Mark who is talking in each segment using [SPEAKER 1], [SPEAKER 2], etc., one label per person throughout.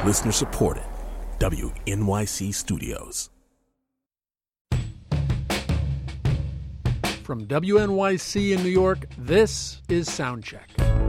[SPEAKER 1] Listener supported. WNYC Studios.
[SPEAKER 2] From WNYC in New York, this is Soundcheck.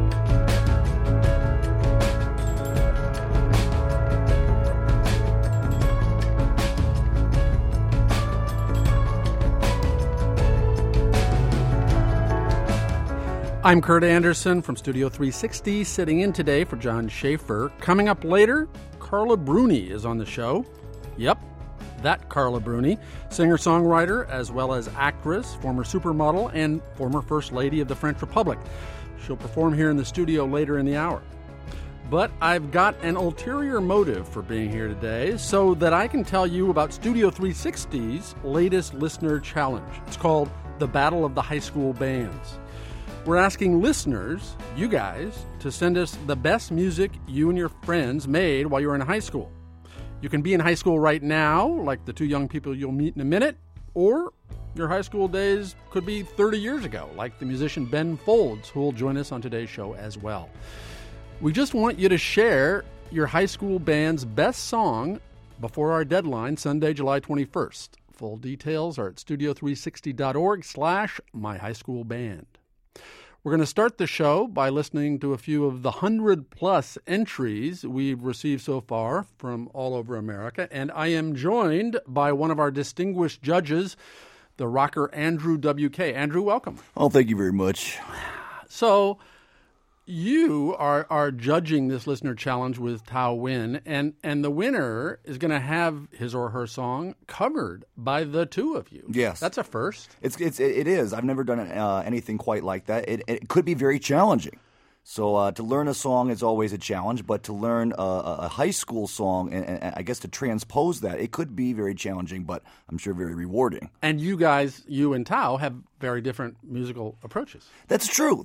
[SPEAKER 2] I'm Kurt Anderson from Studio 360, sitting in today for John Schaefer. Coming up later, Carla Bruni is on the show. Yep, that Carla Bruni, singer-songwriter as well as actress, former supermodel, and former First Lady of the French Republic. She'll perform here in the studio later in the hour. But I've got an ulterior motive for being here today so that I can tell you about Studio 360's latest listener challenge. It's called The Battle of the High School Bands. We're asking listeners, you guys, to send us the best music you and your friends made while you were in high school. You can be in high school right now, like the two young people you'll meet in a minute, or your high school days could be 30 years ago, like the musician Ben Folds, who will join us on today's show as well. We just want you to share your high school band's best song before our deadline, Sunday, July 21st. Full details are at studio360.org/myhighschoolband. We're going to start the show by listening to a few of the 100-plus entries we've received so far from all over America, and I am joined by one of our distinguished judges, the rocker Andrew W.K. Andrew, welcome.
[SPEAKER 3] Oh, thank you very much.
[SPEAKER 2] So you are judging this listener challenge with Tao Win, and the winner is going to have his or her song covered by the two of you.
[SPEAKER 3] Yes.
[SPEAKER 2] That's a first.
[SPEAKER 3] It is. I've never done anything quite like that. It could be very challenging. So to learn a song is always a challenge, but to learn a high school song and I guess to transpose that, it could be very challenging, but I'm sure very rewarding.
[SPEAKER 2] And you guys, you and Tao, have very different musical approaches.
[SPEAKER 3] That's true.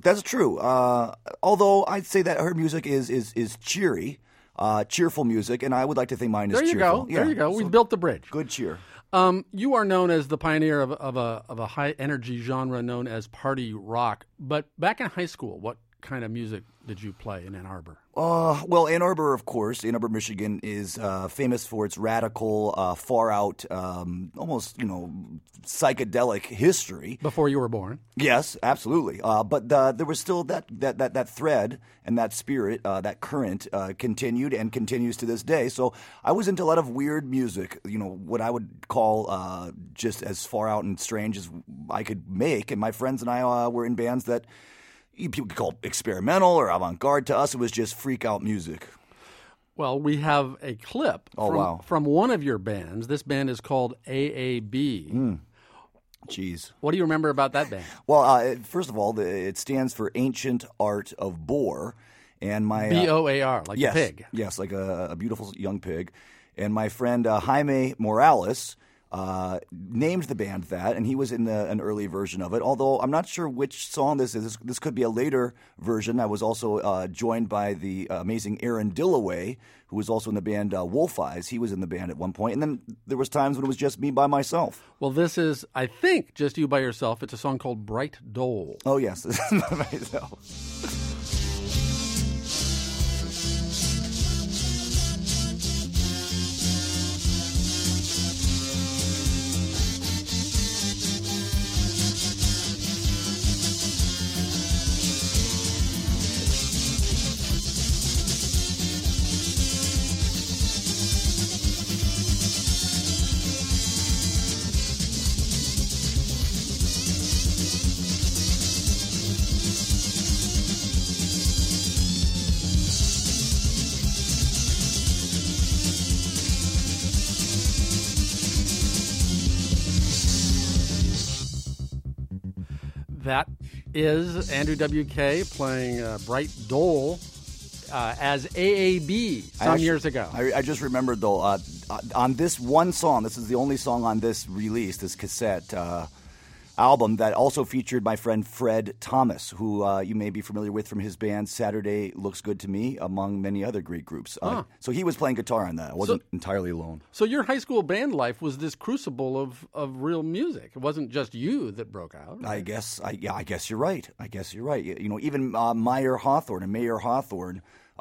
[SPEAKER 3] Although I'd say that her music is cheery, cheerful music, and I would like to think mine is cheerful.
[SPEAKER 2] There you go. We've built the bridge.
[SPEAKER 3] Good cheer.
[SPEAKER 2] You are known as the pioneer of a high energy genre known as party rock. But back in high school, what kind of music did you play in Ann Arbor?
[SPEAKER 3] Well, Ann Arbor, of course, Ann Arbor, Michigan, is famous for its radical, far-out, almost, psychedelic history.
[SPEAKER 2] Before you were born.
[SPEAKER 3] Yes, absolutely. But there was still that thread and that spirit, that current continued and continues to this day. So I was into a lot of weird music, what I would call just as far out and strange as I could make. And my friends and I were in bands that people could call
[SPEAKER 2] experimental
[SPEAKER 3] or avant-garde. To us, it was just freak-out music.
[SPEAKER 2] Well, we have a clip from one of your bands. This band is called AAB.
[SPEAKER 3] Jeez.
[SPEAKER 2] What do you remember about that band?
[SPEAKER 3] Well, first of all, it stands for Ancient Art of Boar. And my
[SPEAKER 2] B-O-A-R, like a pig.
[SPEAKER 3] Yes, like a beautiful young pig. And my friend Jaime Morales named the band that, and he was in an early version of it, although I'm not sure which song this is. This could be a later version. I was also joined by the amazing Aaron Dillaway, who was also in the band Wolf Eyes. He was in the band at one point, and then there was times when it was just me by myself.
[SPEAKER 2] Well, this is, I think, just you by yourself. It's a song called Bright Dole.
[SPEAKER 3] Oh, yes, this is by myself.
[SPEAKER 2] That is Andrew W.K. playing Bright Dole as AAB years ago.
[SPEAKER 3] I just remembered, though, on this one song, this is the only song on this release, this cassette album, that also featured my friend Fred Thomas, who you may be familiar with from his band Saturday Looks Good to Me, among many other great groups. So he was playing guitar on that. I wasn't entirely alone.
[SPEAKER 2] So your high school band life was this crucible of real music. It wasn't just you that broke out. Right?
[SPEAKER 3] I guess you're right. You know, even Mayer Hawthorne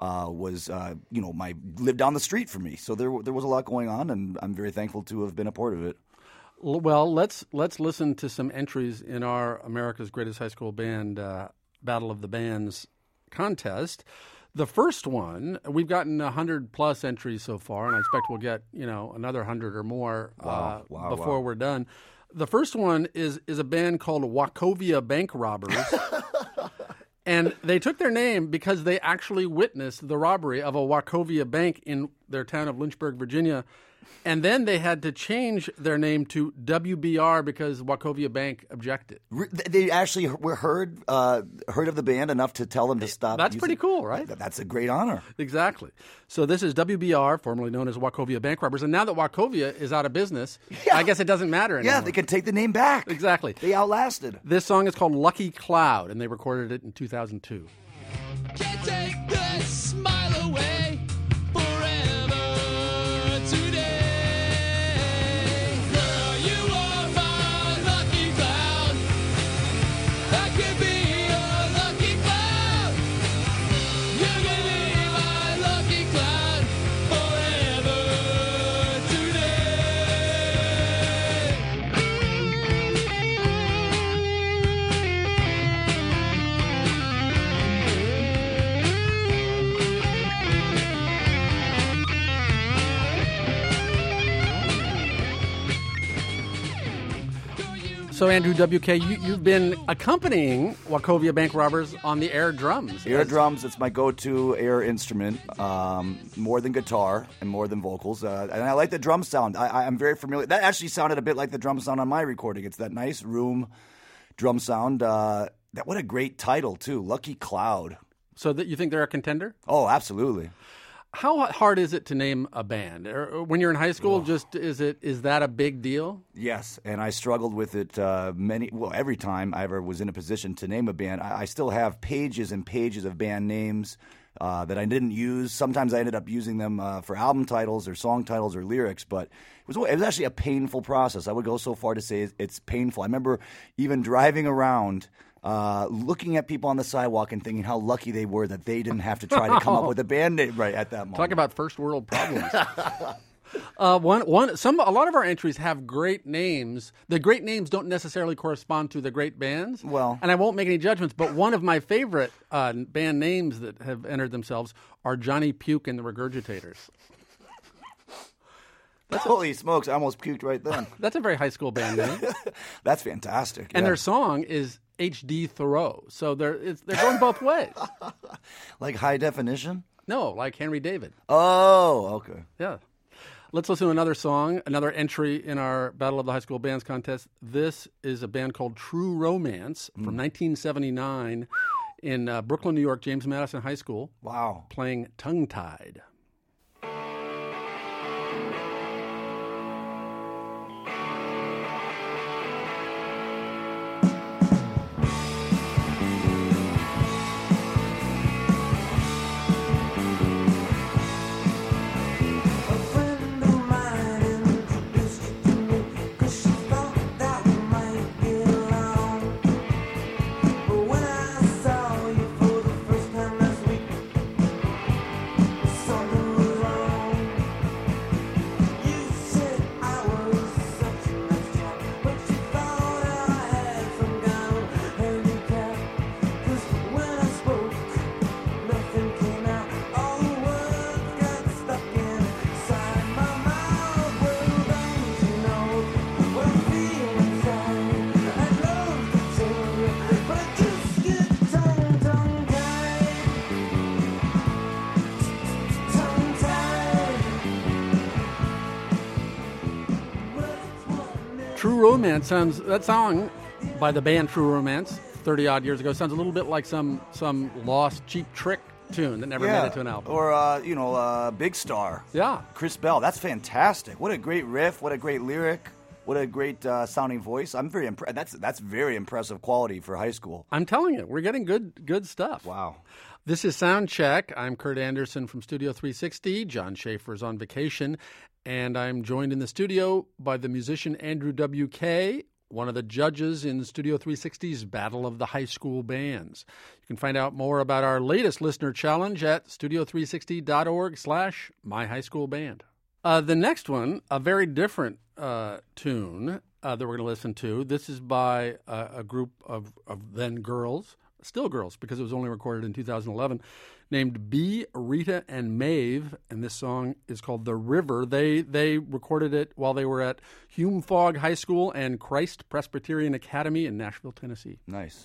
[SPEAKER 3] lived down the street from me. So there was a lot going on, and I'm very thankful to have been a part of it.
[SPEAKER 2] Well, let's listen to some entries in our America's Greatest High School Band Battle of the Bands contest. The first one, we've gotten 100+ entries so far, and I expect we'll get another 100 or more before we're done. The first one is a band called Wachovia Bank Robbers. And they took their name because they actually witnessed the robbery of a Wachovia bank in their town of Lynchburg, Virginia. And then they had to change their name to WBR because Wachovia Bank objected.
[SPEAKER 3] They actually were heard of the band enough to tell them to stop.
[SPEAKER 2] That's pretty cool, right?
[SPEAKER 3] That's a great honor.
[SPEAKER 2] Exactly. So this is WBR, formerly known as Wachovia Bank Robbers. And now that Wachovia is out of business, I guess it doesn't matter anymore.
[SPEAKER 3] Yeah, they can take the name back.
[SPEAKER 2] Exactly.
[SPEAKER 3] They outlasted.
[SPEAKER 2] This song is called Lucky Cloud, and they recorded it in 2002.
[SPEAKER 4] Can't take this smile away forever today. Girl, you are my lucky cloud. I could be your lucky cloud. You can be my lucky cloud forever
[SPEAKER 2] So, Andrew WK, you've been accompanying Wachovia Bank Robbers on the air drums.
[SPEAKER 3] Air drums, it's my go-to air instrument, more than guitar and more than vocals. And I like the drum sound. I'm very familiar. That actually sounded a bit like the drum sound on my recording. It's that nice room drum sound. What a great title, too, Lucky Cloud.
[SPEAKER 2] So that you think they're a contender?
[SPEAKER 3] Oh, absolutely.
[SPEAKER 2] How hard is it to name a band? Or when you're in high school, is that a big deal?
[SPEAKER 3] Yes, and I struggled with it every time I ever was in a position to name a band. I still have pages and pages of band names that I didn't use. Sometimes I ended up using them for album titles or song titles or lyrics, but it was actually a painful process. I would go so far to say it's painful. I remember even driving around looking at people on the sidewalk and thinking how lucky they were that they didn't have to try to come up with a band name right at that moment.
[SPEAKER 2] Talk about first world problems. A lot of our entries have great names. The great names don't necessarily correspond to the great bands.
[SPEAKER 3] Well,
[SPEAKER 2] and I won't make any judgments, but one of my favorite band names that have entered themselves are Johnny Puke and the Regurgitators.
[SPEAKER 3] Holy smokes, I almost puked right then.
[SPEAKER 2] That's a very high school band name.
[SPEAKER 3] That's fantastic.
[SPEAKER 2] And
[SPEAKER 3] yeah.
[SPEAKER 2] their song is H.D. Thoreau. So they're going both ways.
[SPEAKER 3] Like high definition?
[SPEAKER 2] No, like Henry David.
[SPEAKER 3] Oh, okay.
[SPEAKER 2] Yeah. Let's listen to another song, another entry in our Battle of the High School Bands contest. This is a band called True Romance from 1979 in Brooklyn, New York, James Madison High School.
[SPEAKER 3] Wow.
[SPEAKER 2] Playing Tongue Tied. True Romance that song by the band True Romance 30-odd years ago sounds a little bit like some lost Cheap Trick tune that never made it to an album.
[SPEAKER 3] Or, Big Star.
[SPEAKER 2] Yeah.
[SPEAKER 3] Chris Bell. That's fantastic. What a great riff. What a great lyric. What a great sounding voice. I'm very impressed. That's very impressive quality for high school.
[SPEAKER 2] I'm telling you, we're getting good stuff.
[SPEAKER 3] Wow.
[SPEAKER 2] This is Soundcheck. I'm Kurt Anderson from Studio 360. John Schaefer's on vacation. And I'm joined in the studio by the musician Andrew WK. one of the judges in Studio 360's Battle of the High School Bands. You can find out more about our latest listener challenge at studio360.org/myhighschoolband. The next one, a very different tune that we're going to listen to. This is by a group of then girls, still girls because it was only recorded in 2011, named B, Rita, and Maeve, and this song is called The River. They recorded it while they were at Hume Fogg High School and Christ Presbyterian Academy in Nashville, Tennessee.
[SPEAKER 3] Nice.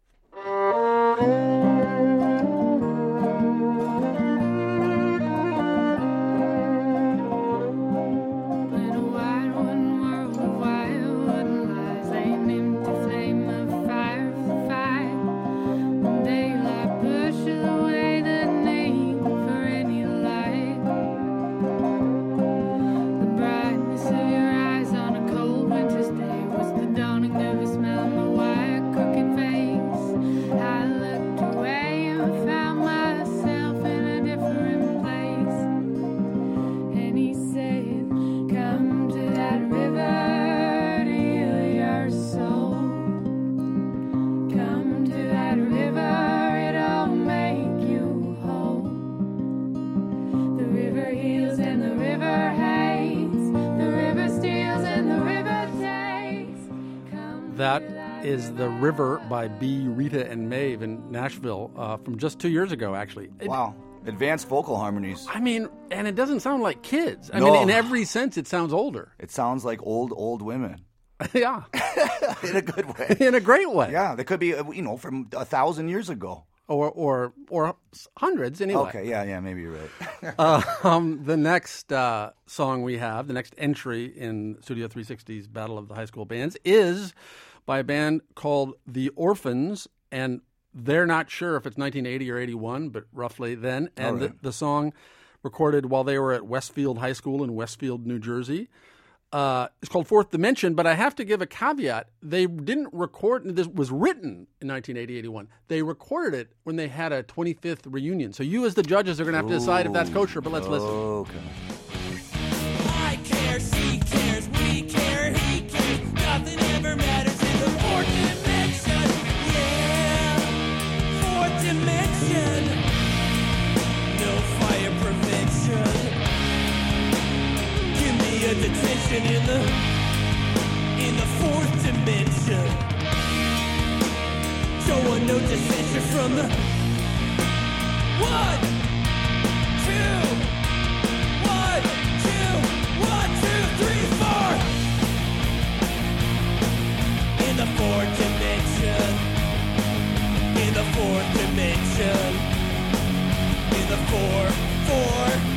[SPEAKER 2] That is The River by B, Rita, and Maeve in Nashville from just 2 years ago, actually.
[SPEAKER 3] Wow. Advanced vocal harmonies.
[SPEAKER 2] I mean, and it doesn't sound like kids. I
[SPEAKER 3] No.
[SPEAKER 2] mean, in every sense, it sounds older.
[SPEAKER 3] It sounds like old women.
[SPEAKER 2] Yeah.
[SPEAKER 3] In a good way.
[SPEAKER 2] In a great way.
[SPEAKER 3] Yeah, they could be, from 1,000 years ago.
[SPEAKER 2] Or hundreds, anyway.
[SPEAKER 3] Okay, yeah, maybe you're right.
[SPEAKER 2] The next song we have, the next entry in Studio 360's Battle of the High School Bands, is by a band called The Orphans, and they're not sure if it's 1980 or 81, but roughly then. And
[SPEAKER 3] All right.
[SPEAKER 2] the song recorded while they were at Westfield High School in Westfield, New Jersey. It's called Fourth Dimension, but I have to give a caveat. They didn't record, this was written in 1980-81. They recorded it when they had a 25th reunion. So you as the judges are going to have to decide if that's kosher, but let's listen.
[SPEAKER 3] Okay.
[SPEAKER 4] I care, she cares, we care, he cares. Nothing ever matters in the fourth dimension. Yeah, fourth dimension. No fire prevention. Give me a detention in the fourth dimension. Show a no dissension from the 1, 2. 1, 2, 3, 4. In the fourth dimension. In the fourth dimension. In the 4.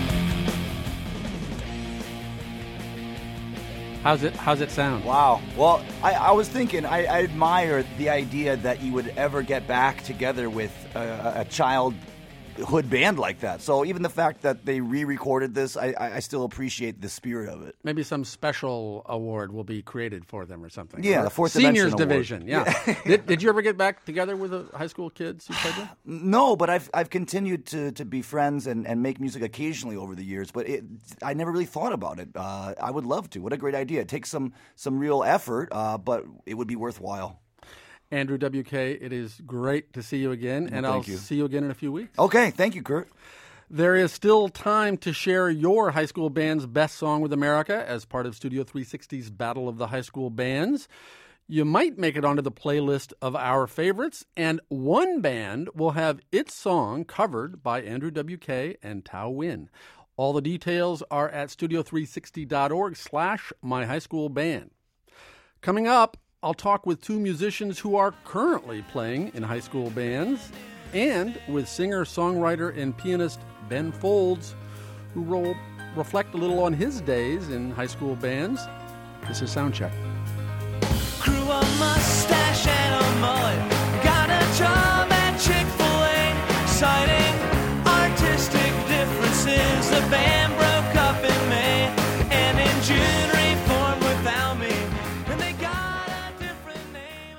[SPEAKER 2] How's it sound?
[SPEAKER 3] Wow. Well, I was thinking, I admire the idea that you would ever get back together with a childhood band like that. So even the fact that they re-recorded this, I still appreciate the spirit of it.
[SPEAKER 2] Maybe some special award will be created for them or something.
[SPEAKER 3] Yeah,
[SPEAKER 2] Or
[SPEAKER 3] the Fourth
[SPEAKER 2] Seniors
[SPEAKER 3] Dimension Award.
[SPEAKER 2] Division, yeah. Did you ever get back together with the high school kids you played with?
[SPEAKER 3] No, but I've continued to be friends and make music occasionally over the years, but I never really thought about it. I would love to. What a great idea. It takes some real effort, but it would be worthwhile.
[SPEAKER 2] Andrew WK, it is great to see you again, and I'll
[SPEAKER 3] thank you.
[SPEAKER 2] see you again in a few weeks.
[SPEAKER 3] Okay, thank you, Kurt.
[SPEAKER 2] There is still time to share your high school band's best song with America as part of Studio 360's Battle of the High School Bands. You might make it onto the playlist of our favorites, and one band will have its song covered by Andrew WK and Tao Win. All the details are at studio360.org/myhighschoolband. Coming up, I'll talk with two musicians who are currently playing in high school bands and with singer, songwriter, and pianist Ben Folds, who will reflect a little on his days in high school bands. This is Soundcheck.
[SPEAKER 4] Grew a mustache and a mullet. Got a job at Chick-fil-A. Citing artistic differences. The band broke up in May. And in June reformed without me. And they got a different name.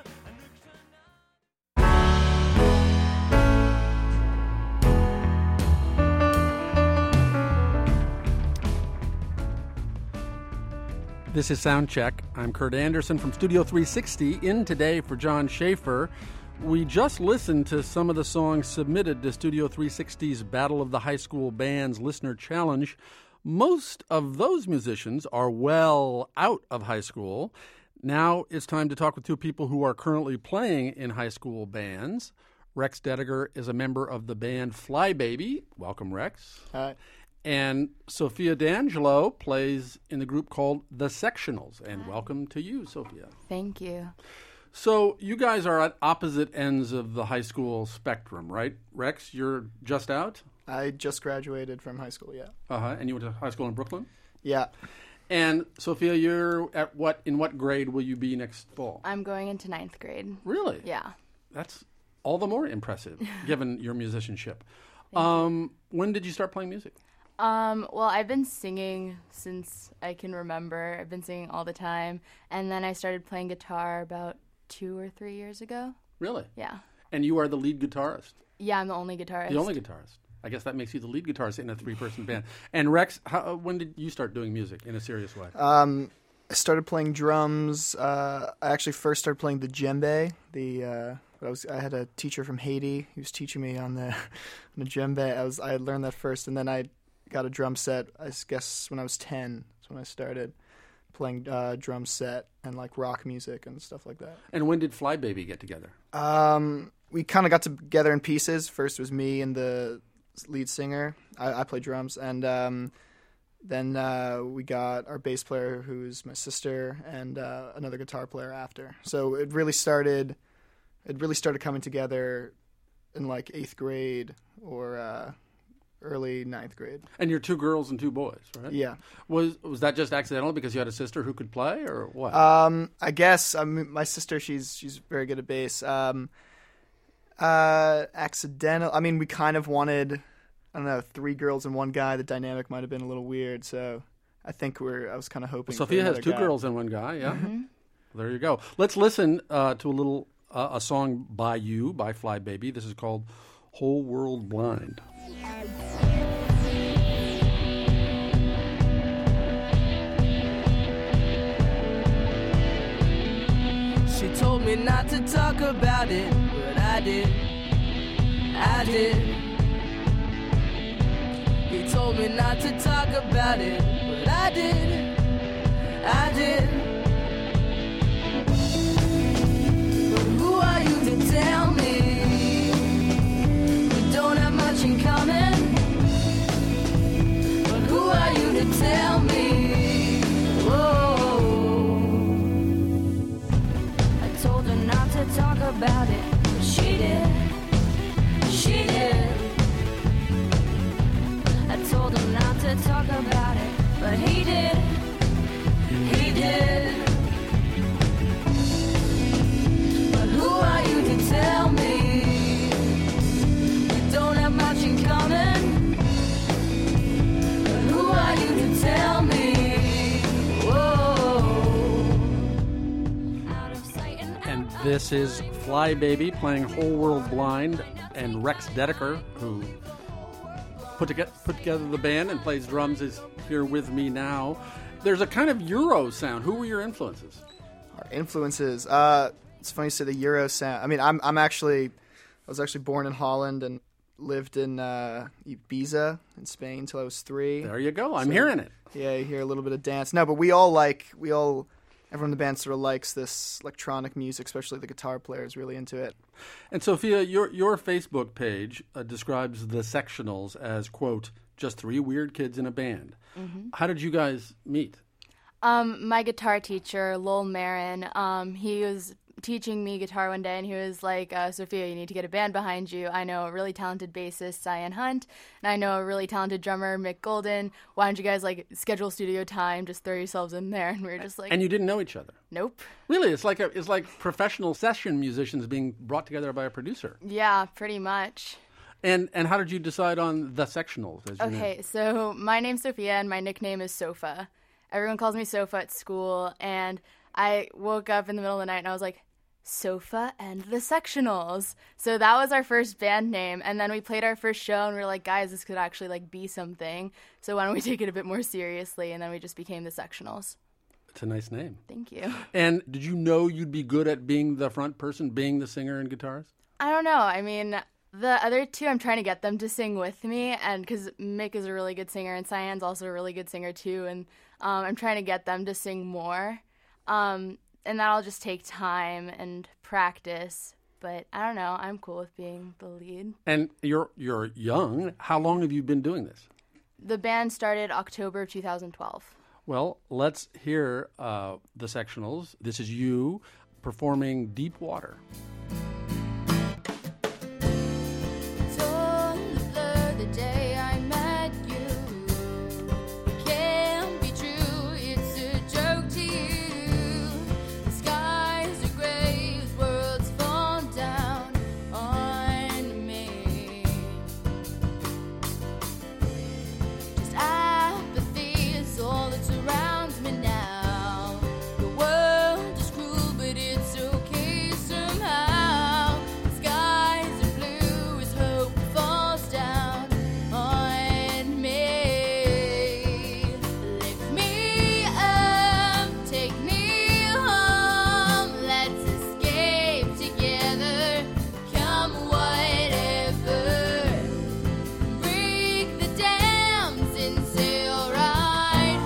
[SPEAKER 2] This is Soundcheck. I'm Kurt Anderson from Studio 360, in today for John Schaefer. We just listened to some of the songs submitted to Studio 360's Battle of the High School Bands Listener Challenge. Most of those musicians are well out of high school. Now it's time to talk with two people who are currently playing in high school bands. Rex Dedeker is a member of the band Flybaby. Welcome, Rex.
[SPEAKER 5] Hi.
[SPEAKER 2] And Sophia D'Angelo plays in the group called The Sectionals. And welcome to you, Sophia.
[SPEAKER 6] Thank you.
[SPEAKER 2] So you guys are at opposite ends of the high school spectrum, right? Rex, you're just out?
[SPEAKER 5] I just graduated from high school, yeah.
[SPEAKER 2] Uh-huh. And you went to high school in Brooklyn?
[SPEAKER 5] Yeah.
[SPEAKER 2] And Sophia, you're in what grade will you be next fall?
[SPEAKER 6] I'm going into 9th grade.
[SPEAKER 2] Really?
[SPEAKER 6] Yeah.
[SPEAKER 2] That's all the more impressive, given your musicianship. When did you start playing music?
[SPEAKER 6] Well, I've been singing since I can remember. I've been singing all the time. And then I started playing guitar about 2 or 3 years ago.
[SPEAKER 2] Really?
[SPEAKER 6] Yeah.
[SPEAKER 2] And you are the lead guitarist?
[SPEAKER 6] Yeah, I'm the only guitarist.
[SPEAKER 2] The only guitarist. I guess that makes you the lead guitarist in a 3-person band. And Rex, when did you start doing music in a serious way?
[SPEAKER 5] I started playing drums. I actually first started playing the djembe. I had a teacher from Haiti who was teaching me on the djembe. I had learned that first, and then I got a drum set, I guess, when I was 10. That's when I started playing drum set and like rock music and stuff like that.
[SPEAKER 2] And when did Flybaby get together?
[SPEAKER 5] We kind of got together in pieces. First was me and the lead singer. I play drums, and then we got our bass player, who's my sister, and another guitar player after. So it really started coming together in like 8th grade or early 9th grade.
[SPEAKER 2] And you're 2 girls and 2 boys, right?
[SPEAKER 5] Yeah.
[SPEAKER 2] Was that just accidental because you had a sister who could play, or what?
[SPEAKER 5] I guess my sister, she's very good at bass. Accidental. I mean, we kind of wanted, I don't know, 3 girls and 1 guy. The dynamic might have been a little weird, so I think I was kind of hoping.
[SPEAKER 2] Sophia
[SPEAKER 5] for
[SPEAKER 2] has 2
[SPEAKER 5] guy.
[SPEAKER 2] girls and 1 guy. Yeah.
[SPEAKER 6] Mm-hmm.
[SPEAKER 2] There you go. Let's listen to a song by Flybaby. This is called "Whole World Blind."
[SPEAKER 4] She told me not to talk about it, but I did. He told me not to talk about it, but I did. But who are you to tell me we don't have much in common? But who are you to tell me? Whoa. I told her not to talk about it, but she did. I told him not to talk about it, but he did. But who are you to tell me we don't have much in common? But who are you to tell me? Whoa. Out of sight and out.
[SPEAKER 2] This is Flybaby playing "Whole World Blind," and Rex Dedeker, who put together the band and plays drums, is here with me now. There's a kind of Euro sound. Who were your influences?
[SPEAKER 5] Our influences. It's funny you say the Euro sound. I mean, I was actually born in Holland and lived in Ibiza in Spain until I was 3.
[SPEAKER 2] There you go. I'm hearing it.
[SPEAKER 5] Yeah, you hear a little bit of dance. No, but everyone in the band sort of likes this electronic music, especially the guitar player is really into it.
[SPEAKER 2] And Sophia, your Facebook page describes the Sectionals as, quote, just 3 weird kids in a band. Mm-hmm. How did you guys meet?
[SPEAKER 6] My guitar teacher, Lowell Marin, he was teaching me guitar one day, and he was like, Sophia, you need to get a band behind you. I know a really talented bassist, Cyan Hunt, and I know a really talented drummer, Mick Golden. Why don't you guys schedule studio time, just throw yourselves in there? And we were just like...
[SPEAKER 2] And you didn't know each other?
[SPEAKER 6] Nope.
[SPEAKER 2] Really? It's like professional session musicians being brought together by a producer.
[SPEAKER 6] Yeah, pretty much.
[SPEAKER 2] And how did you decide on the Sectionals as your name?
[SPEAKER 6] Okay, so my name's Sophia, and my nickname is Sofa. Everyone calls me Sofa at school, and I woke up in the middle of the night, and I was like, Sofa and the Sectionals. So that was our first band name, and then we played our first show, and we were like, guys, this could actually be something. So why don't we take it a bit more seriously? And then we just became the Sectionals.
[SPEAKER 2] It's a nice name.
[SPEAKER 6] Thank you.
[SPEAKER 2] And did you know you'd be good at being the front person, being the singer and guitarist?
[SPEAKER 6] I don't know. I mean, the other two, I'm trying to get them to sing with me, and because Mick is a really good singer, and Cyan's also a really good singer too, and I'm trying to get them to sing more, and that'll just take time and practice. But I don't know. I'm cool with being the lead.
[SPEAKER 2] And you're young. How long have you been doing this?
[SPEAKER 6] The band started October of 2012.
[SPEAKER 2] Well, let's hear the Sectionals. This is you performing Deep Water.
[SPEAKER 6] It's all a blur the day I met you. It can't be true, it's a joke to you. The skies are gray as worlds fall down on me. Just apathy is all that surrounds me now. The world is cruel, but it's okay somehow. The skies are blue as hope falls down on me. Lift me up, take me home. Let's escape together, come whatever. Break the dams and sail right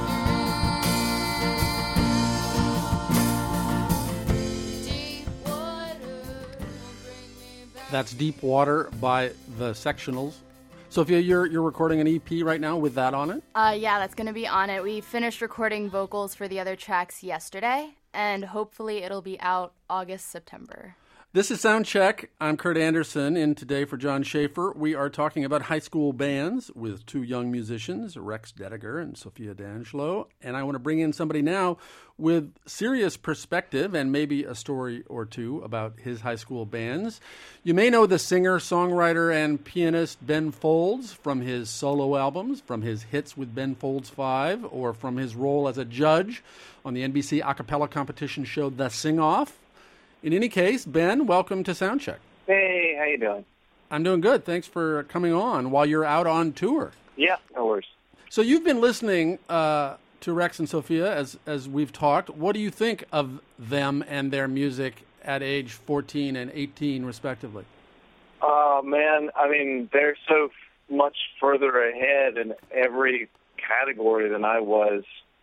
[SPEAKER 6] through. Deep water will bring me back.
[SPEAKER 2] That's Deep Water by the Sectionals. Sophia, you're recording an EP right now with that on it?
[SPEAKER 6] Yeah, that's going to be on it. We finished recording vocals for the other tracks yesterday, and hopefully it'll be out August, September.
[SPEAKER 2] This is Soundcheck. I'm Kurt Anderson, in today for John Schaefer. We are talking about high school bands with two young musicians, Rex Dediger and Sophia D'Angelo. And I want to bring in somebody now with serious perspective and maybe a story or two about his high school bands. You may know the singer, songwriter, and pianist Ben Folds from his solo albums, from his hits with Ben Folds 5, or from his role as a judge on the NBC a cappella competition show The Sing Off. In any case, Ben, welcome to Soundcheck.
[SPEAKER 7] Hey, how you doing?
[SPEAKER 2] I'm doing good. Thanks for coming on while you're out on tour.
[SPEAKER 7] Yeah, no worries.
[SPEAKER 2] So you've been listening to Rex and Sophia as we've talked. What do you think of them and their music at age 14 and 18, respectively?
[SPEAKER 7] Oh, man, I mean, they're so much further ahead in every category than I was.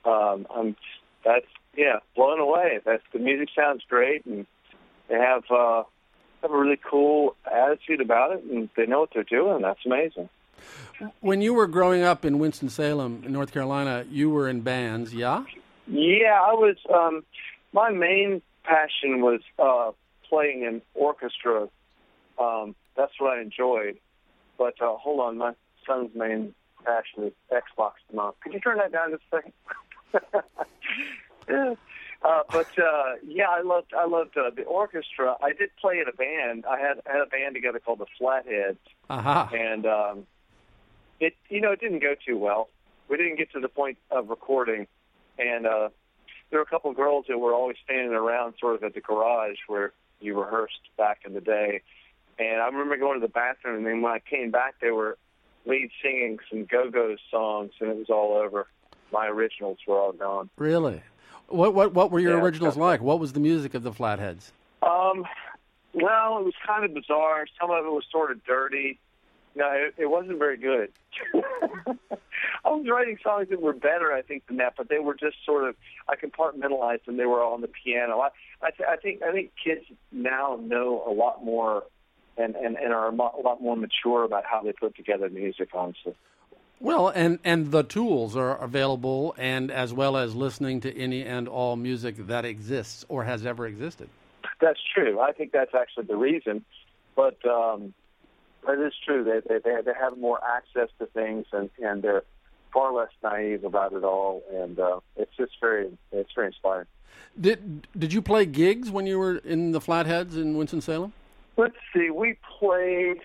[SPEAKER 7] Blown away. The music sounds great, and they have a really cool attitude about it, and they know what they're doing. That's amazing.
[SPEAKER 2] When you were growing up in Winston-Salem, in North Carolina, you were in bands, yeah?
[SPEAKER 7] Yeah, I was. My main passion was playing in orchestra. That's what I enjoyed. But hold on, my son's main passion is Xbox Mom. Could you turn that down just a second? I loved the orchestra. I did play in a band. I had a band together called the Flatheads, and it didn't go too well. We didn't get to the point of recording, and there were a couple of girls that were always standing around, sort of at the garage where you rehearsed back in the day. And I remember going to the bathroom, and then when I came back, they were lead singing some Go-Go songs, and it was all over. My originals were all gone.
[SPEAKER 2] Really? What were your originals like? What was the music of the Flatheads?
[SPEAKER 7] Well, it was kind of bizarre. Some of it was sort of dirty. No, it wasn't very good. I was writing songs that were better, I think, than that, but they were just sort of, I compartmentalized them. They were all on the piano. I think kids now know a lot more and are a lot more mature about how they put together music, honestly.
[SPEAKER 2] Well, and the tools are available, and as well as listening to any and all music that exists or has ever existed.
[SPEAKER 7] That's true. I think that's actually the reason. But it is true. They have more access to things, and they're far less naive about it all. And it's very inspiring.
[SPEAKER 2] Did you play gigs when you were in the Flatheads in Winston-Salem?
[SPEAKER 7] Let's see. We played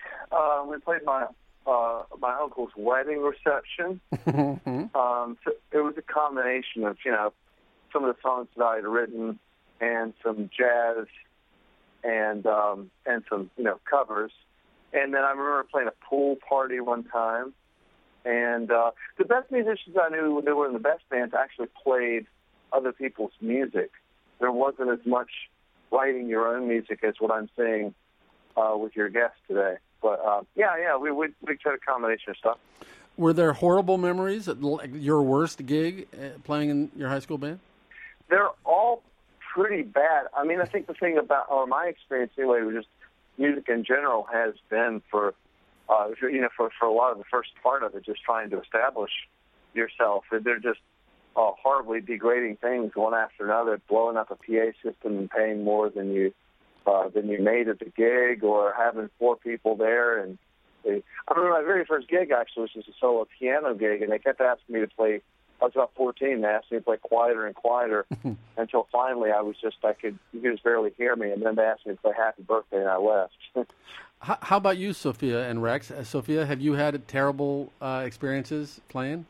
[SPEAKER 7] my uncle's wedding reception. So it was a combination of, some of the songs that I had written and some jazz and some, covers. And then I remember playing a pool party one time. And the best musicians I knew that were in the best bands actually played other people's music. There wasn't as much writing your own music as what I'm saying with your guest today. But we tried a combination of stuff.
[SPEAKER 2] Were there horrible memories at your worst gig playing in your high school band?
[SPEAKER 7] They're all pretty bad. I mean, I think the thing about, or my experience anyway, was just music in general has been for a lot of the first part of it, just trying to establish yourself. They're just horribly degrading things one after another, blowing up a PA system and paying more than you made at the gig, or having 4 people there. And I remember my very first gig actually was just a solo piano gig, and they kept asking me to play. I was about 14. They asked me to play quieter and quieter until finally you could just barely hear me. And then they asked me to play Happy Birthday, and I left.
[SPEAKER 2] How about you, Sophia and Rex? Sophia, have you had terrible experiences playing?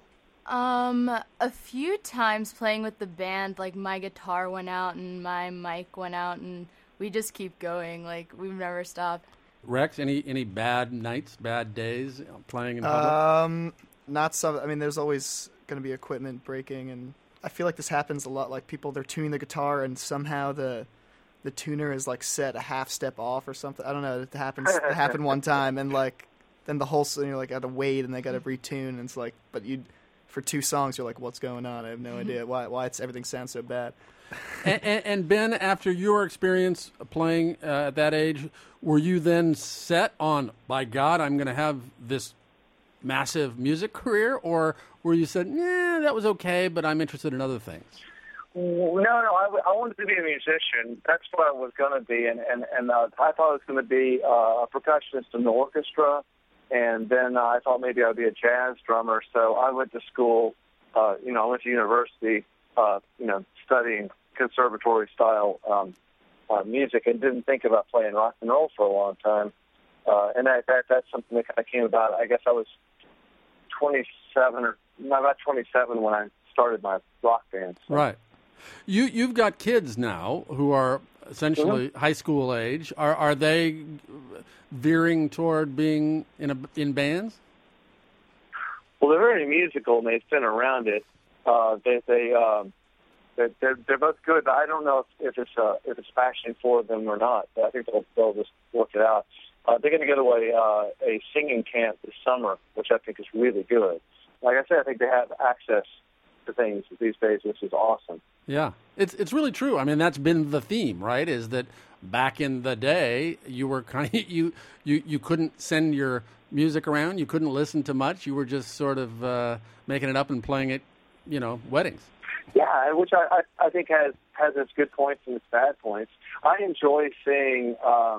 [SPEAKER 6] A few times playing with the band, like my guitar went out and my mic went out, and we just keep going. Like, we've never stopped.
[SPEAKER 2] Rex, any bad nights, bad days playing in public?
[SPEAKER 5] Not some. I mean, there's always going to be equipment breaking, and I feel like this happens a lot. Like, they're tuning the guitar, and somehow the tuner is like set a half step off or something. I don't know. It happened one time, and like then the whole you're like got to wait, and they got to retune, and it's like, but for 2 songs you're like, what's going on? I have no idea why everything sounds so bad.
[SPEAKER 2] And Ben, after your experience playing at that age, were you then set on, by God, I'm going to have this massive music career, or were you said, that was okay, but I'm interested in other things?
[SPEAKER 7] No, I wanted to be a musician. That's what I was going to be, and I thought I was going to be a percussionist in the orchestra, and then I thought maybe I'd be a jazz drummer. So I went to school. I went to university, studying conservatory-style music, and didn't think about playing rock and roll for a long time. And that's something that kind of came about. I guess I was about 27 when I started my rock band. So.
[SPEAKER 2] Right. You've got kids now who are essentially high school age. Are they veering toward being in bands?
[SPEAKER 7] Well, they're very musical, and they've been around it. They're both good, but I don't know if it's passion for them or not. But I think they'll just work it out. They're going to go to a singing camp this summer, which I think is really good. Like I said, I think they have access to things these days, which is awesome.
[SPEAKER 2] Yeah, it's really true. I mean, that's been the theme, right? Is that back in the day, you were you couldn't send your music around, you couldn't listen to much, you were just sort of making it up and playing it, weddings.
[SPEAKER 7] Yeah, which I think has its good points and its bad points. I enjoy seeing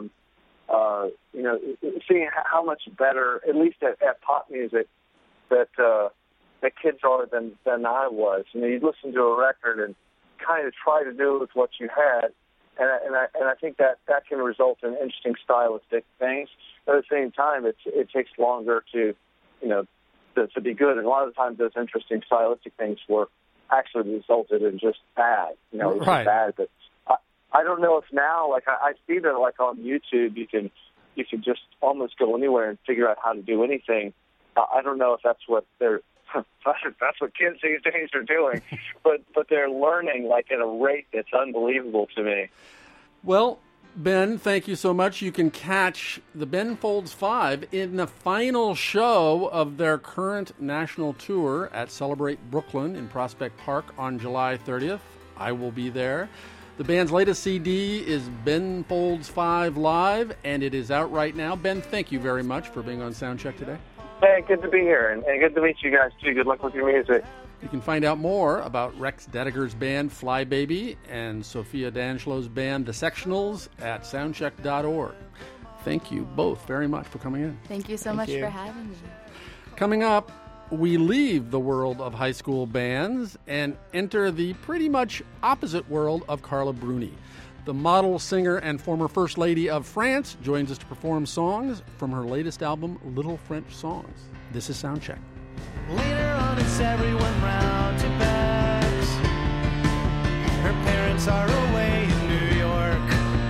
[SPEAKER 7] seeing how much better, at least at pop music, that kids are than I was. You listen to a record and kind of try to do it with what you had, and I think that can result in interesting stylistic things. At the same time, it takes longer to be good, and a lot of the times those interesting stylistic things were actually resulted in just bad. It was
[SPEAKER 2] right.
[SPEAKER 7] Bad, but I don't know if now, like I see that like on YouTube, you can just almost go anywhere and figure out how to do anything. I don't know if that's what that's what kids these days are doing, but they're learning like at a rate that's unbelievable to me.
[SPEAKER 2] Well, Ben, thank you so much. You can catch the Ben Folds 5 in the final show of their current national tour at Celebrate Brooklyn in Prospect Park on July 30th. I will be there. The band's latest CD is Ben Folds 5 Live, and it is out right now. Ben, thank you very much for being on Soundcheck today.
[SPEAKER 7] Hey, good to be here, and good to meet you guys, too. Good luck with your music.
[SPEAKER 2] You can find out more about Rex Dediger's band Flybaby and Sophia D'Angelo's band The Sectionals at soundcheck.org. Thank you both very much for coming in.
[SPEAKER 6] Thank you so much for having me.
[SPEAKER 2] Coming up, we leave the world of high school bands and enter the pretty much opposite world of Carla Bruni. The model, singer, and former First Lady of France joins us to perform songs from her latest album, Little French Songs. This is Soundcheck.
[SPEAKER 8] Later on, it's everyone round to Bex. Her parents are away in New York.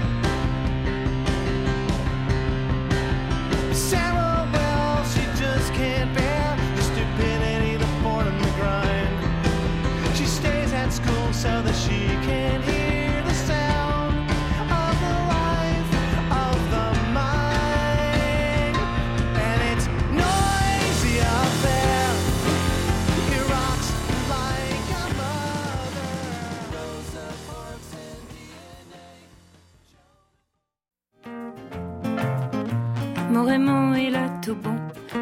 [SPEAKER 8] Sarah, well, she just can't bear the stupidity, the fun and the grind. She stays at school so that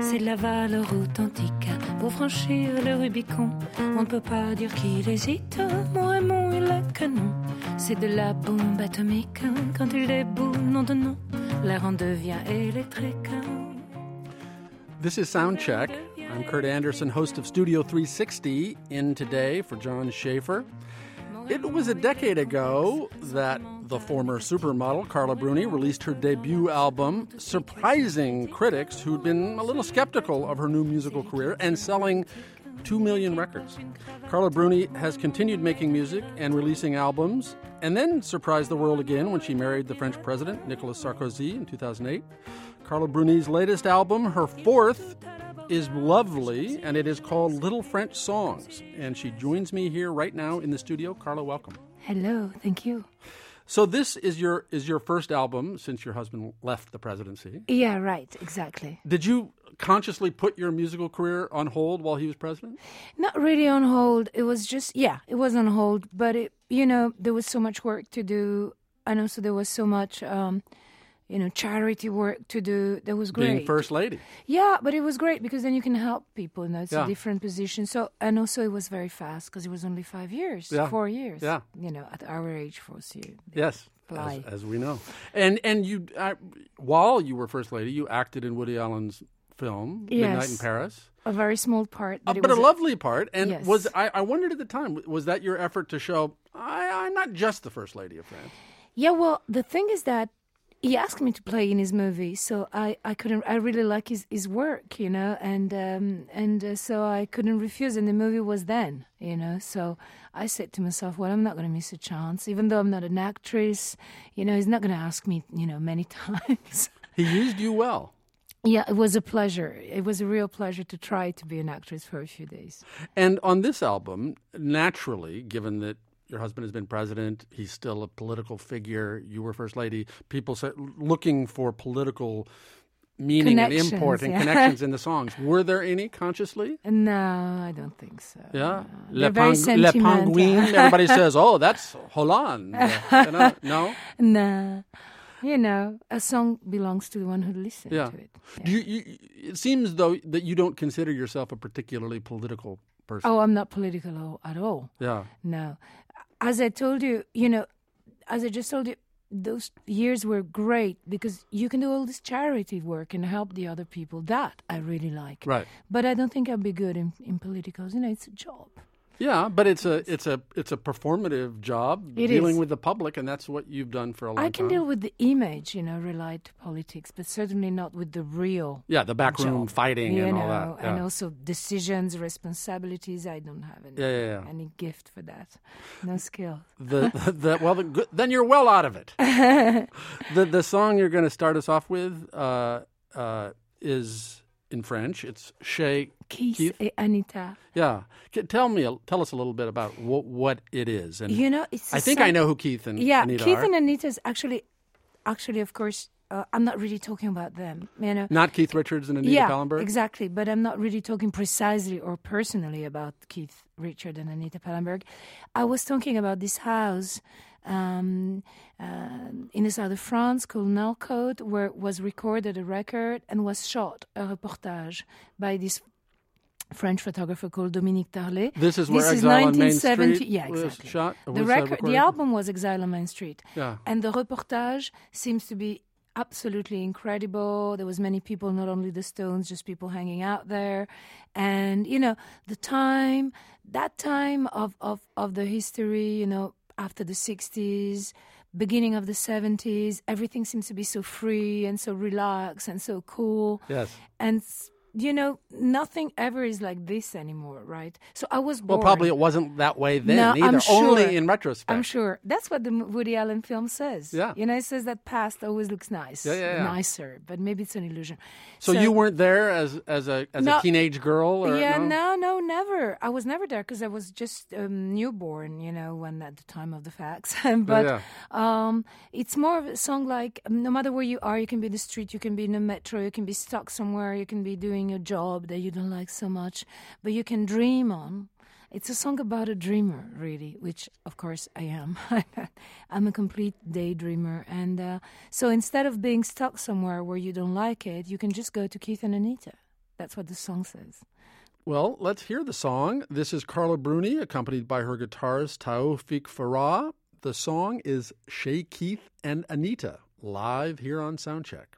[SPEAKER 9] C'est de la valeur authentique pour franchir le Rubicon. On ne peut pas dire qu'il hésite, mon Raymond il est canon. C'est de la bombe atomique quand il déboule, nom de nom. L'air en devient électrique.
[SPEAKER 2] This is Soundcheck. I'm Kurt Anderson, host of Studio 360, in today for John Schaefer. It was a decade ago that the former supermodel Carla Bruni released her debut album, surprising critics who'd been a little skeptical of her new musical career and selling 2 million records. Carla Bruni has continued making music and releasing albums, and then surprised the world again when she married the French president, Nicolas Sarkozy, in 2008. Carla Bruni's latest album, her fourth, is lovely, and it is called Little French Songs. And she joins me here right now in the studio. Carla, welcome.
[SPEAKER 9] Hello, thank you.
[SPEAKER 2] So this is your first album since your husband left the presidency.
[SPEAKER 9] Yeah, right, exactly.
[SPEAKER 2] Did you consciously put your musical career on hold while he was president?
[SPEAKER 9] Not really on hold. It was just, it was on hold. But, there was so much work to do. And also there was so much, charity work to do. That was great.
[SPEAKER 2] Being First Lady.
[SPEAKER 9] Yeah, but it was great because then you can help people. It's
[SPEAKER 2] Yeah.
[SPEAKER 9] a different position. So, and also it was very fast because it was only 5 years,
[SPEAKER 2] Yeah.
[SPEAKER 9] 4 years.
[SPEAKER 2] Yeah.
[SPEAKER 9] At our age, for us, you
[SPEAKER 2] Yes,
[SPEAKER 9] fly.
[SPEAKER 2] as we know. And you, while you were First Lady, you acted in Woody Allen's film, Midnight in
[SPEAKER 9] Yes.
[SPEAKER 2] Paris.
[SPEAKER 9] A very small part, but it
[SPEAKER 2] But
[SPEAKER 9] was
[SPEAKER 2] a lovely part. And
[SPEAKER 9] Yes.
[SPEAKER 2] I wondered at the time, was that your effort to show, I'm not just the First Lady of France?
[SPEAKER 9] Yeah, well, the thing is that he asked me to play in his movie, so I couldn't. I really like his work, and so I couldn't refuse. And the movie was then, So I said to myself, well, I'm not going to miss a chance, even though I'm not an actress. He's not going to ask me, many times.
[SPEAKER 2] He used you well.
[SPEAKER 9] Yeah, it was a pleasure. It was a real pleasure to try to be an actress for a few days.
[SPEAKER 2] And on this album, naturally, given that your husband has been president, he's still a political figure, you were First Lady, people looking for political meaning and import and connections in the songs. Were there any consciously?
[SPEAKER 9] No, I don't think so.
[SPEAKER 2] Yeah?
[SPEAKER 9] They're very
[SPEAKER 2] Le
[SPEAKER 9] sentimental.
[SPEAKER 2] Penguin, everybody says, that's Hollande. No?
[SPEAKER 9] No. A song belongs to the one who listens
[SPEAKER 2] Yeah.
[SPEAKER 9] to it.
[SPEAKER 2] Do you, it seems, though, that you don't consider yourself a particularly political person.
[SPEAKER 9] Oh, I'm not political at all.
[SPEAKER 2] Yeah.
[SPEAKER 9] No. As I told you, as I just told you, those years were great because you can do all this charity work and help the other people. That I really like.
[SPEAKER 2] Right.
[SPEAKER 9] But I don't think I'll be good in politicals. It's a job.
[SPEAKER 2] Yeah, but it's a performative job dealing with the public, and that's what you've done for a long time.
[SPEAKER 9] I can deal with the image, relate to politics, but certainly not with the real.
[SPEAKER 2] Yeah, the backroom
[SPEAKER 9] job,
[SPEAKER 2] fighting and all that. Yeah.
[SPEAKER 9] And also decisions, responsibilities. I don't have any gift for that. No skill.
[SPEAKER 2] Then you're well out of it. The song you're going to start us off with is in French. It's Chez
[SPEAKER 9] Keith et Anita.
[SPEAKER 2] Yeah. Tell us a little bit about what it is. And
[SPEAKER 9] it's
[SPEAKER 2] I think I know who Keith and Anita are.
[SPEAKER 9] Keith and Anita is actually, of course, I'm not really talking about them.
[SPEAKER 2] Not Keith Richards and Anita Pallenberg?
[SPEAKER 9] Yeah, exactly. But I'm not really talking precisely or personally about Keith Richards and Anita Pallenberg. I was talking about this house in the south of France called Nalcote, where was recorded a record and was shot a reportage by this French photographer called Dominique Tarlet.
[SPEAKER 2] This is where Exile on Main Street
[SPEAKER 9] yeah, exactly.
[SPEAKER 2] was shot?
[SPEAKER 9] The album was Exile on Main Street.
[SPEAKER 2] Yeah.
[SPEAKER 9] And the reportage seems to be absolutely incredible. There was many people, not only the Stones, just people hanging out there. And, that time of the history, after the 60s, beginning of the 70s, everything seems to be so free and so relaxed and so cool.
[SPEAKER 2] Yes.
[SPEAKER 9] And nothing ever is like this anymore, right? So I was bored.
[SPEAKER 2] Well, probably it wasn't that way then
[SPEAKER 9] No,
[SPEAKER 2] either,
[SPEAKER 9] I'm sure.
[SPEAKER 2] only in retrospect.
[SPEAKER 9] I'm sure. That's what the Woody Allen film says.
[SPEAKER 2] Yeah.
[SPEAKER 9] It says that past always looks nice.
[SPEAKER 2] Yeah.
[SPEAKER 9] Nicer, but maybe it's an illusion.
[SPEAKER 2] So you weren't there as a teenage girl? Or,
[SPEAKER 9] no, never. I was never there because I was just newborn, when at the time of the facts. But it's more of a song like, no matter where you are, you can be in the street, you can be in the metro, you can be stuck somewhere, you can be doing a job that you don't like so much, but you can dream on. It's a song about a dreamer, really, which, of course, I am. I'm a complete daydreamer. And so instead of being stuck somewhere where you don't like it, you can just go to Keith and Anita. That's what the song says.
[SPEAKER 2] Well, let's hear the song. This is Carla Bruni, accompanied by her guitarist Taoufik Farah. The song is Chez Keith and Anita, live here on Soundcheck.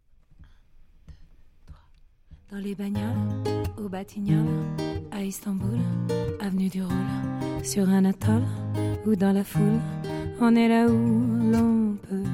[SPEAKER 9] Dans les bagnoles, au Batignolles, à Istanbul, avenue du Roule, sur un atoll ou dans la foule, on est là où l'on peut.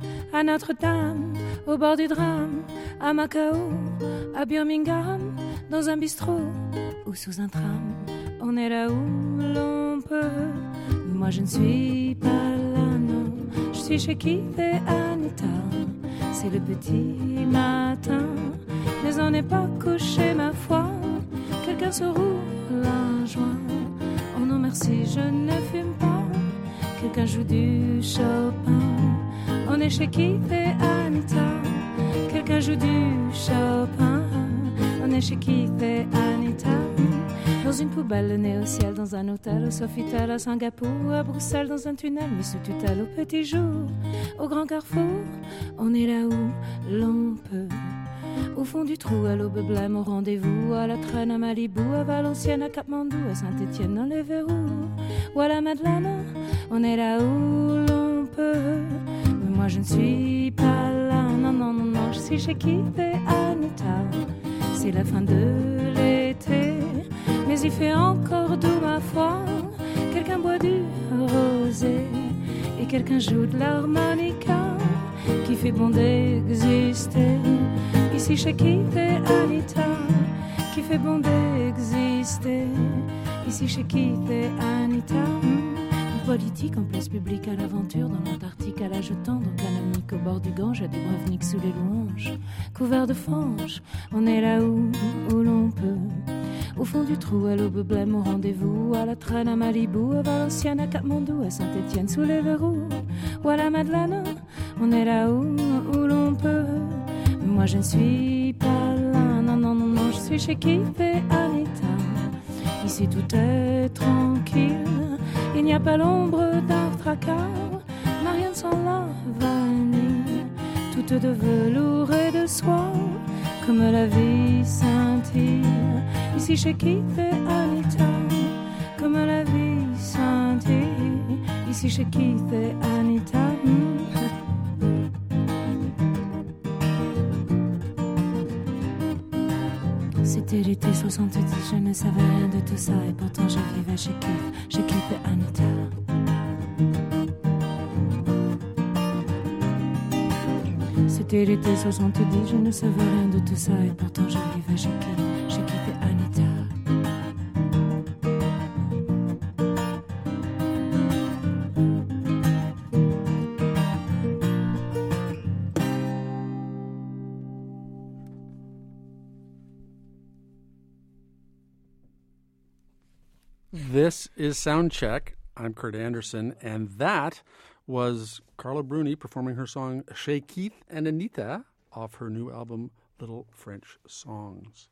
[SPEAKER 9] À Notre-Dame, au bord du drame, à Macao, à Birmingham, dans un bistrot ou sous un tram, on est là où l'on peut. Moi je ne suis pas là, non, je suis chez Keith et Anita. C'est le petit matin, mais on n'est pas couché, ma foi. Quelqu'un se roule un joint. Oh non merci, je ne fume pas. Quelqu'un joue du Chopin. On est chez Keith et Anita. Quelqu'un joue du Chopin. On est chez Keith et Anita. Dans une poubelle, le nez au ciel, dans un hôtel, au Sofitel, à Singapour, à Bruxelles, dans un tunnel, mis sous tutelle, au petit jour, au grand carrefour, on est là où l'on peut. Au fond du trou, à l'Aube Blême, au rendez-vous, à la Traîne, à Malibu, à Valenciennes, à Katmandou, à Saint-Étienne, dans les Verrous, ou à la Madeleine, on est là où l'on peut. Mais moi je ne suis pas là, non, non, non, non, je suis chez Keith et Anita. C'est la fin de l'été, mais il fait encore doux, ma foi. Quelqu'un boit du rosé et quelqu'un joue de l'harmonica qui fait bon d'exister. Ici chez Keith et Anita, qui fait bon d'exister. Ici chez Keith et Anita. Politique en place publique, à l'aventure dans l'Antarctique, à l'âge tendre, canonique au bord du Gange, à Dubrovnik sous les louanges, couvert de fange, on est là où l'on peut. Au fond du trou, à l'Aube Blême, au rendez-vous, à la Traîne, à Malibu, à Valenciennes, à Katmandou, à Saint-Étienne sous les Verrous, ou à la Madeleine, on est là où l'on peut. Moi je ne suis pas là, non, non, non, non, je suis chez Keith et Anita. Ici tout est tranquille. Il n'y a pas l'ombre d'un tracas, Marianne sans la vanille, toute de velours et de soie, comme la vie scintille. Ici chez Keith et Anita, comme la vie scintille. Ici chez Keith et Anita. C'était l'été 70, je ne savais rien de tout ça, et pourtant je vivais chez Keith et Anita. C'était l'été 70, je ne savais rien de tout ça, et pourtant je vivais chez Keith et Anita.
[SPEAKER 2] This is Soundcheck. I'm Kurt Anderson, and that was Carla Bruni performing her song Chez Keith and Anita off her new album Little French Songs.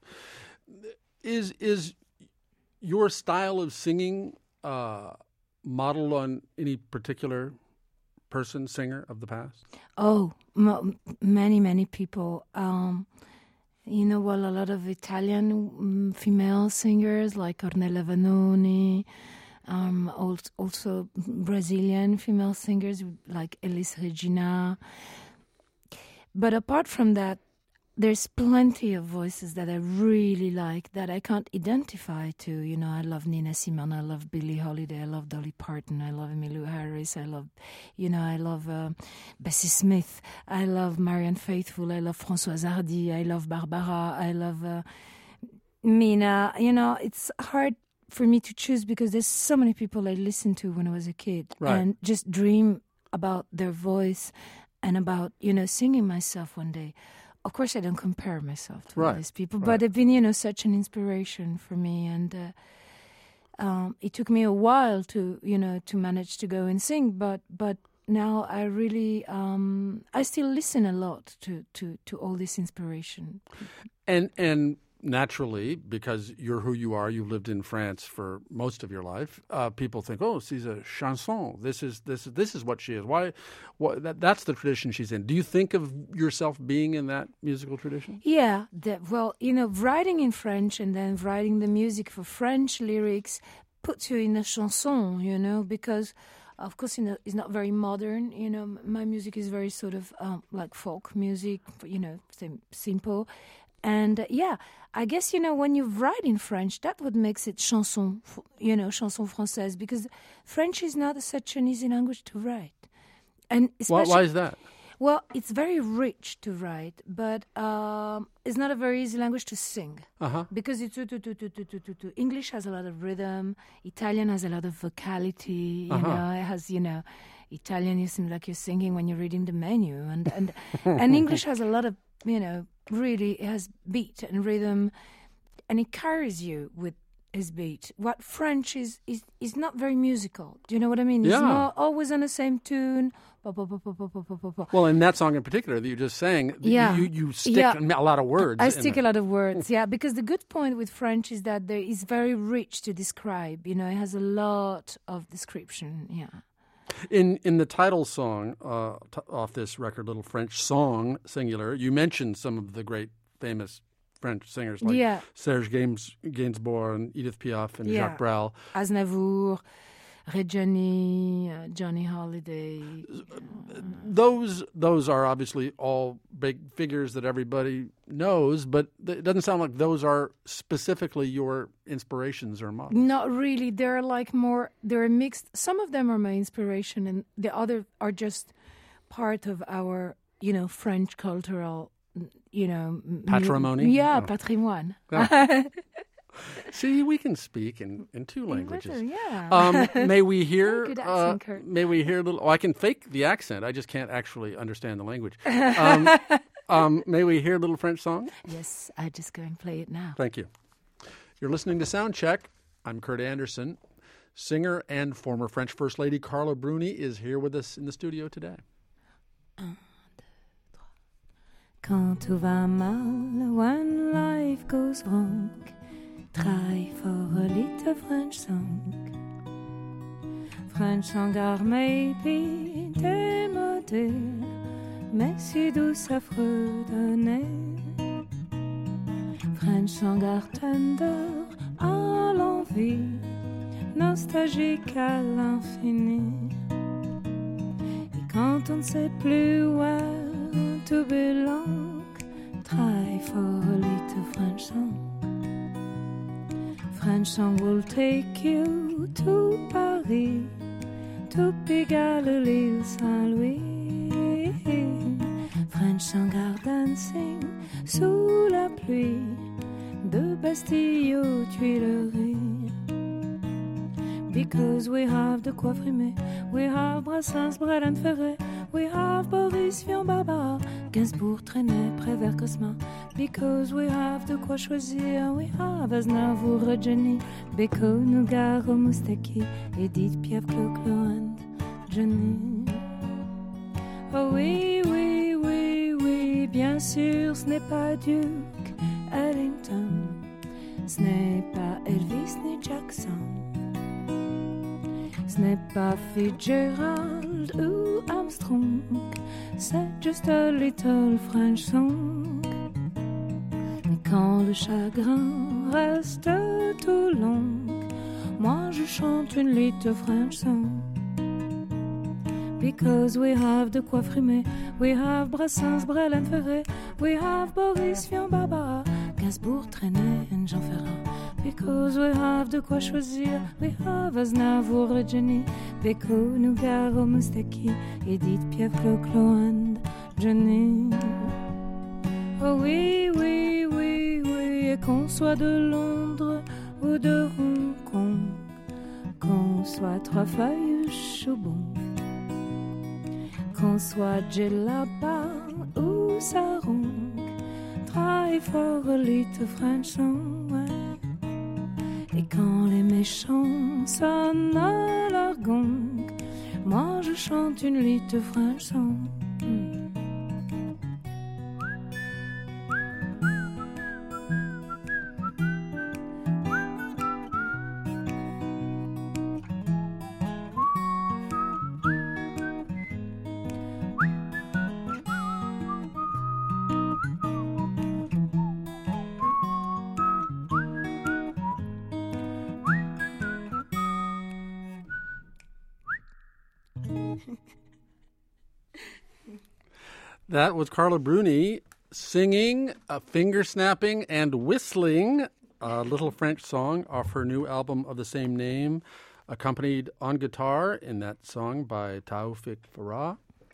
[SPEAKER 2] Is your style of singing modeled on any particular person, singer of the past?
[SPEAKER 9] Oh, many people. You know, well, a lot of Italian female singers like Ornella Vanoni, also Brazilian female singers like Elis Regina. But apart from that, there's plenty of voices that I really like that I can't identify to. You know, I love Nina Simone, I love Billie Holiday, I love Dolly Parton, I love Emmylou Harris, I love Bessie Smith, I love Marianne Faithfull, I love Françoise Hardy, I love Barbara, I love Mina. You know, it's hard for me to choose because there's so many people I listened to when I was a kid and just dream about their voice and about, you know, singing myself one day. Of course, I don't compare myself to all these people, but they've been, you know, such an inspiration for me. And it took me a while to, you know, to manage to go and sing. But now I really, I still listen a lot to all this inspiration.
[SPEAKER 2] And naturally, because you're who you are, you've lived in France for most of your life. People think, "Oh, she's a chanson. This is what she is." That's the tradition she's in. Do you think of yourself being in that musical tradition?
[SPEAKER 9] Yeah. Writing in French and then writing the music for French lyrics puts you in a chanson. Because, of course, it's not very modern. My music is very sort of like folk music. Simple. And I guess, when you write in French, that's what makes it chanson, chanson française, because French is not such an easy language to write. And
[SPEAKER 2] why is that?
[SPEAKER 9] Well, it's very rich to write, but it's not a very easy language to sing. Because it's English has a lot of rhythm, Italian has a lot of vocality, it has, Italian, you seem like you're singing when you're reading the menu, and English has a lot of, really, it has beat and rhythm, and it carries you with his beat. What French is not very musical. Do you know what I mean? It's not always on the same tune.
[SPEAKER 2] Well, in that song in particular that you just sang, you stick a lot of words.
[SPEAKER 9] I stick a lot of words, because the good point with French is that there is very rich to describe. It has a lot of description,
[SPEAKER 2] In the title song off this record, Little French Song, singular, you mentioned some of the great famous French singers like Serge Gainsbourg and Edith Piaf and Jacques Brel.
[SPEAKER 9] Aznavour, Reggiani, Johnny Holiday.
[SPEAKER 2] Those are obviously all big figures that everybody knows, but it doesn't sound like those are specifically your inspirations or models.
[SPEAKER 9] Not really. They're mixed. Some of them are my inspiration, and the other are just part of our, French cultural,
[SPEAKER 2] patrimony.
[SPEAKER 9] Patrimoine.
[SPEAKER 2] Yeah. See, we can speak in two languages. May we hear?
[SPEAKER 9] Good accent, Kurt.
[SPEAKER 2] May we hear a little? Oh, I can fake the accent. I just can't actually understand the language. May we hear a little French song?
[SPEAKER 9] Yes, I just go and play it now.
[SPEAKER 2] Thank you. You're listening to Soundcheck. I'm Kurt Anderson. Singer and former French First Lady Carla Bruni is here with us in the studio today.
[SPEAKER 9] Quand tout va mal, when life goes wrong, try for a little French song. French song are maybe démodé, mais si douce à fredonner. French song are tender à l'envie, nostalgique à l'infini. Et quand on ne sait plus where to belong, try for a little French song. French song will take you to Paris, to Pigalle, l'île Saint-Louis. French song are dancing sous la pluie, de Bastille aux Tuileries. Because we have de quoi frimer, we have Brassens, Brel and Ferré, we have Boris Vian, Barbara, Gainsbourg, Trenet, Prévert, Cosma. Because we have de quoi choisir, we have Aznavour, Reggiani, Beko, Nougaro, Moustaki, Edith Piaf, Clo-Clo and Johnny. Oh oui, oui, oui, oui, bien sûr, ce n'est pas Duke Ellington, ce n'est pas Elvis ni Jackson. Ce n'est pas Fitzgerald ou Armstrong, c'est just a little French song. Mais quand le chagrin reste tout long, moi je chante une little French song. Because we have de quoi frimer, we have Brassens, Brel and Ferré, we have Boris Vian, Barbara, Gainsbourg, Trenet and Jean Ferrat. Because we have de quoi choisir, we have Aznavour, Reggiani, Beko, Nougaro, Moustaki, Edith Piaf, Clo-Clo and Johnny. Oh oui, oui, oui, oui, et qu'on soit de Londres ou de Hong Kong, qu'on soit trois feuilles Chobon, qu'on soit Djellaba ou Sarong, try for a little French song, ouais. Et quand les méchants sonnent à leur gong, moi je chante une little French song.
[SPEAKER 2] That was Carla Bruni singing, finger snapping, and whistling a little French song off her new album of the same name, accompanied on guitar in that song by Taoufik Farah.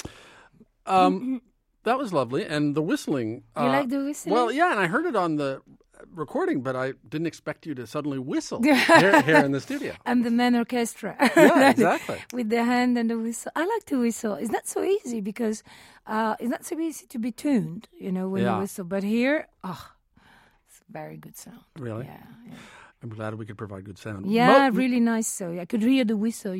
[SPEAKER 2] That was lovely. And the whistling.
[SPEAKER 9] You like the whistling?
[SPEAKER 2] Well, yeah, and I heard it on the recording, but I didn't expect you to suddenly whistle here in the studio.
[SPEAKER 9] I'm the main orchestra.
[SPEAKER 2] Yeah, exactly.
[SPEAKER 9] With the hand and the whistle. I like to whistle. It's not so easy because it's not so easy to be tuned, when you whistle. But here, it's a very good sound.
[SPEAKER 2] Really?
[SPEAKER 9] Yeah.
[SPEAKER 2] I'm glad we could provide good sound.
[SPEAKER 9] Yeah, really nice. So I could hear the whistle,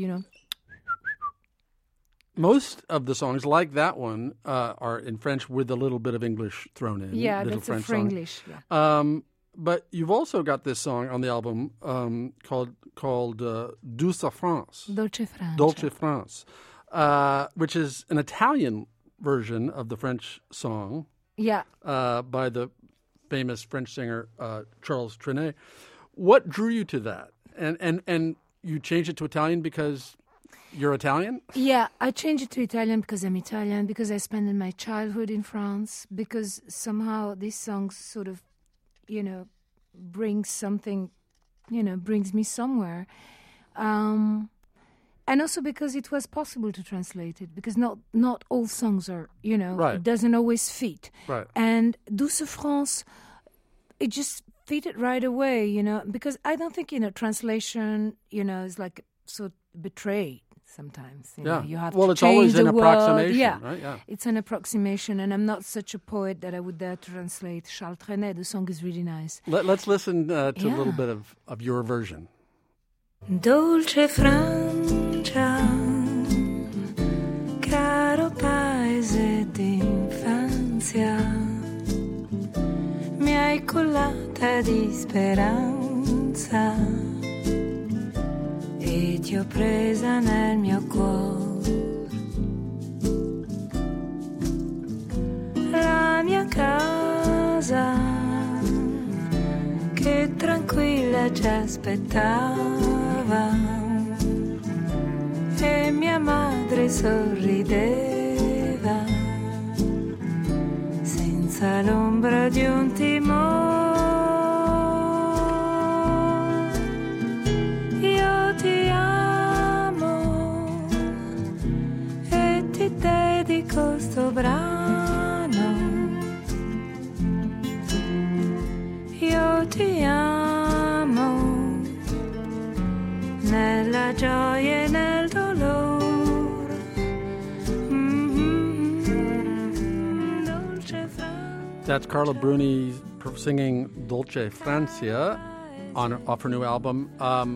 [SPEAKER 2] Most of the songs, like that one, are in French with a little bit of English thrown in.
[SPEAKER 9] Yeah,
[SPEAKER 2] little
[SPEAKER 9] that's
[SPEAKER 2] French
[SPEAKER 9] a Franglish. Yeah.
[SPEAKER 2] But you've also got this song on the album called Douce France.
[SPEAKER 9] Dolce
[SPEAKER 2] France, which is an Italian version of the French song.
[SPEAKER 9] Yeah.
[SPEAKER 2] By the famous French singer Charles Trenet. What drew you to that? And you changed it to Italian because you're Italian?
[SPEAKER 9] Yeah, I changed it to Italian because I'm Italian, because I spent my childhood in France, because somehow these songs sort of, brings something, brings me somewhere. And also because it was possible to translate it, because not all songs are,
[SPEAKER 2] right.
[SPEAKER 9] It doesn't always fit.
[SPEAKER 2] Right.
[SPEAKER 9] And Douce France, it just fitted right away, because I don't think, translation, is like so betrayed. Sometimes, you have to
[SPEAKER 2] it's
[SPEAKER 9] change
[SPEAKER 2] always
[SPEAKER 9] the
[SPEAKER 2] an
[SPEAKER 9] word.
[SPEAKER 2] approximation,
[SPEAKER 9] Yeah.
[SPEAKER 2] right? Yeah,
[SPEAKER 9] it's an approximation, and I'm not such a poet that I would dare to translate Charles Trenet. The song is really nice.
[SPEAKER 2] Let's listen to a little bit of your version.
[SPEAKER 9] Dolce Francia, caro paese d'infanzia, mi hai collata di speranza. E ti ho presa nel mio cuore, la mia casa che tranquilla ci aspettava, e mia madre sorrideva senza l'ombra di un timore. Questo brano, io ti amo nella gioia e nel dolore. Dolce Francia.
[SPEAKER 2] That's Carla Bruni singing Dolce Francia off her new album.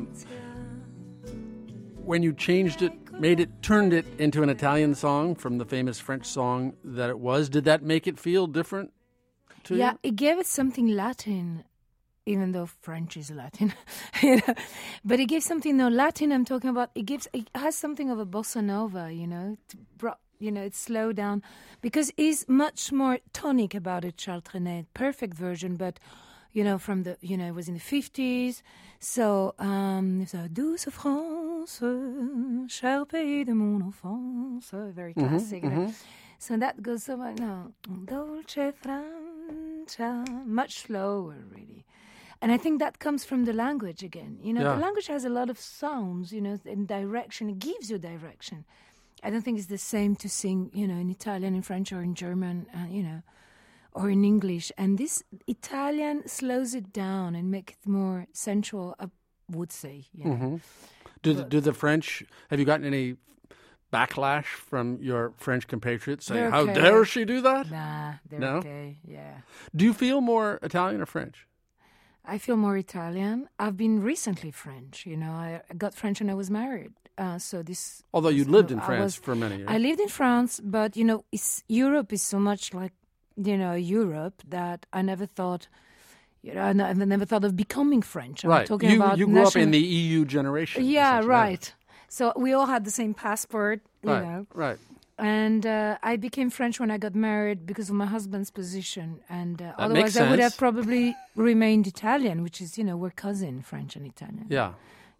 [SPEAKER 2] When you changed it, turned it into an Italian song from the famous French song that it was, did that make it feel different to you?
[SPEAKER 9] Yeah, it gave it something Latin, even though French is Latin. But it gives something Latin. I'm talking about. It has something of a bossa nova. It's slowed down because it's much more tonic about it. Charles Trenet, perfect version, but. From the, it was in the 50s. So, it's a Douce France, cher pays de mon enfance. Very classic.
[SPEAKER 2] Mm-hmm.
[SPEAKER 9] So that goes so much now. Dolce Francia, much slower, really. And I think that comes from the language again. The language has a lot of sounds, and direction. It gives you direction. I don't think it's the same to sing, in Italian, in French, or in German, or in English. And this Italian slows it down and makes it more sensual, I would say.
[SPEAKER 2] Mm-hmm. Do the French, have you gotten any backlash from your French compatriots saying, how dare she do that?
[SPEAKER 9] Nah, they're okay, yeah.
[SPEAKER 2] Do you feel more Italian or French?
[SPEAKER 9] I feel more Italian. I've been recently French. I got French when I was married.
[SPEAKER 2] Although you lived in France for many years.
[SPEAKER 9] I lived in France, but, Europe is so much like, Europe that I never thought, I never thought of becoming French.
[SPEAKER 2] I'm talking about you grew up in the EU generation.
[SPEAKER 9] Yeah, right. So we all had the same passport, you know.
[SPEAKER 2] Right.
[SPEAKER 9] And I became French when I got married because of my husband's position. And otherwise
[SPEAKER 2] I
[SPEAKER 9] would have probably remained Italian, which is, we're cousin, French and Italian.
[SPEAKER 2] Yeah.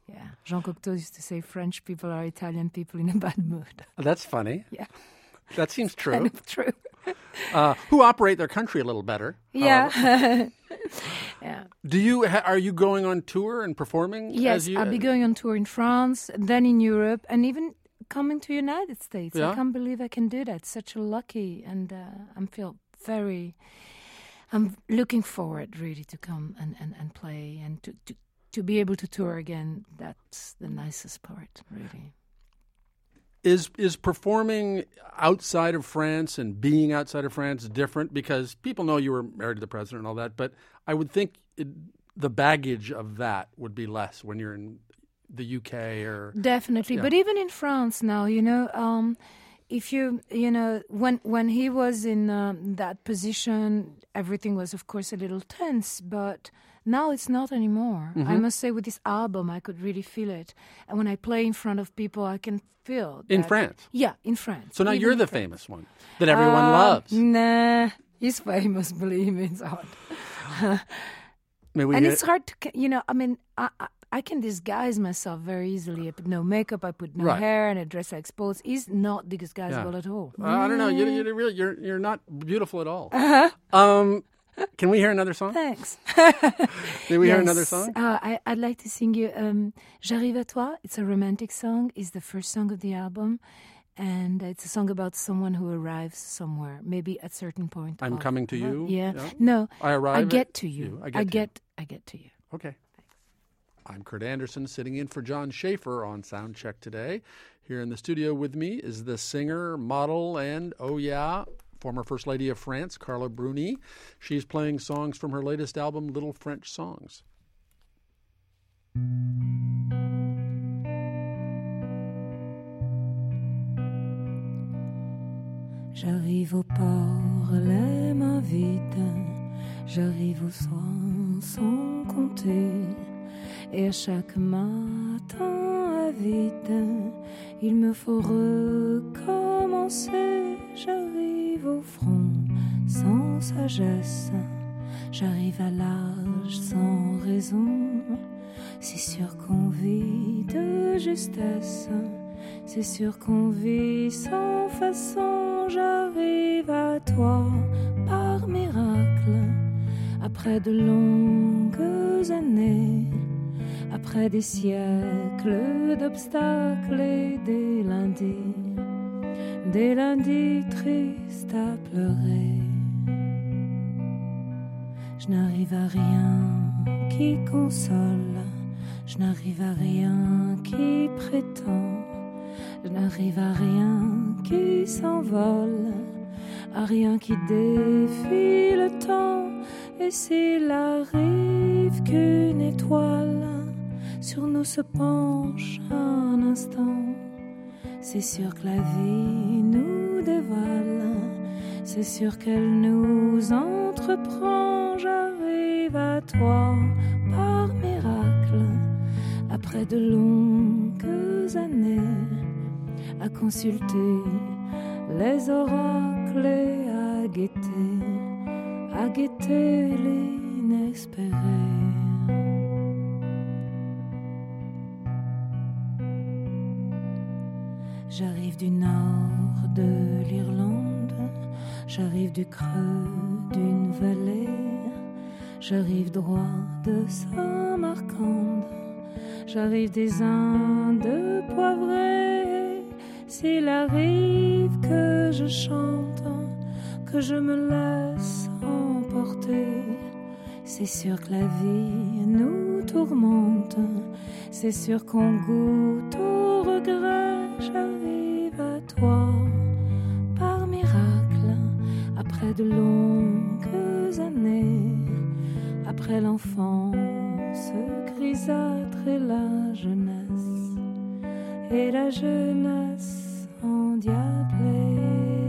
[SPEAKER 9] Yeah. Jean Cocteau used to say French people are Italian people in a bad mood.
[SPEAKER 2] That's funny.
[SPEAKER 9] Yeah.
[SPEAKER 2] That seems true.
[SPEAKER 9] Kind of true.
[SPEAKER 2] Who operate their country a little better.
[SPEAKER 9] Yeah. Yeah.
[SPEAKER 2] Are you going on tour and performing?
[SPEAKER 9] Yes, I'll be going on tour in France, then in Europe, and even coming to United States.
[SPEAKER 2] Yeah?
[SPEAKER 9] I can't believe I can do that. Such a lucky, and I'm looking forward really to come and play and to be able to tour again. That's the nicest part, really.
[SPEAKER 2] Is performing outside of France and being outside of France different? Because people know you were married to the president and all that, but I would think the baggage of that would be less when you're in the UK or...
[SPEAKER 9] Definitely. Yeah. But even in France now, if when he was in that position, everything was, of course, a little tense, but... Now it's not anymore. Mm-hmm. I must say with this album, I could really feel it. And when I play in front of people, I can feel that.
[SPEAKER 2] In France?
[SPEAKER 9] Yeah, in France.
[SPEAKER 2] So now you're the famous one that everyone loves.
[SPEAKER 9] Nah, he's famous, believe me, it's hard. It's hard to, I can disguise myself very easily. I put no makeup, I put no hair, and I dress like sports. He's not disguisable at all.
[SPEAKER 2] I don't know. You're not beautiful at all. Can we hear another song?
[SPEAKER 9] Thanks.
[SPEAKER 2] Can we hear another song?
[SPEAKER 9] I'd like to sing you J'arrive à toi. It's a romantic song. It's the first song of the album. And it's a song about someone who arrives somewhere, maybe at a certain point.
[SPEAKER 2] I'm coming to you?
[SPEAKER 9] Yeah. No,
[SPEAKER 2] I arrive.
[SPEAKER 9] I get to you.
[SPEAKER 2] I get
[SPEAKER 9] to you.
[SPEAKER 2] Okay. I'm Kurt Anderson, sitting in for John Schaefer on Soundcheck today. Here in the studio with me is the singer, model, and, former First Lady of France, Carla Bruni. She's playing songs from her latest album, Little French Songs.
[SPEAKER 9] J'arrive au port, les mains vides. J'arrive au soir sans compter. Et à chaque matin avide, il me faut recommencer. J'arrive au front sans sagesse. J'arrive à l'âge sans raison. C'est sûr qu'on vit de justesse. C'est sûr qu'on vit sans façon. J'arrive à toi par miracle. Après de longues années. Après des siècles d'obstacles et des lundis tristes à pleurer. Je n'arrive à rien qui console, je n'arrive à rien qui prétend, je n'arrive à rien qui s'envole, à rien qui défie le temps. Et s'il arrive qu'une étoile sur nous se penche un instant, c'est sûr que la vie nous dévale, c'est sûr qu'elle nous entreprend. J'arrive à toi par miracle, après de longues années, à consulter les oracles et à guetter l'inespéré. J'arrive du nord de l'Irlande, j'arrive du creux d'une vallée, j'arrive droit de Saint-Marcande, j'arrive des Indes poivrées. S'il arrive que je chante, que je me laisse emporter, c'est sûr que la vie nous tourmente, c'est sûr qu'on goûte au regret. J'arrive à toi par miracle, après de longues années, après l'enfance grisâtre et la jeunesse endiablée.